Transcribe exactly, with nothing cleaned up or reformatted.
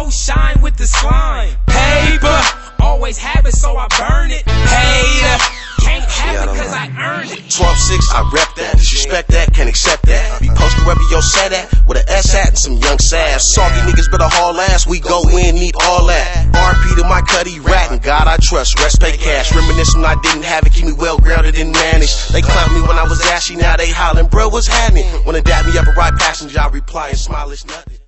go shine with the slime. Paper, always have it, so I burn it. Hater, can't have it cause I earned it. twelve six, I rep that. Disrespect that, can't accept that. Be posted wherever yo set at, with an S hat and some young sass. Salty niggas better haul ass, we go in, need all that. R P to my cutty rat, and God I trust, rest pay cash. Reminiscing I didn't have it, keep me well grounded and managed. They clowned me when I was ashy, now they hollering, bro, what's happening? Wanna dab me up and ride passenger, I reply and smile, it's nothing.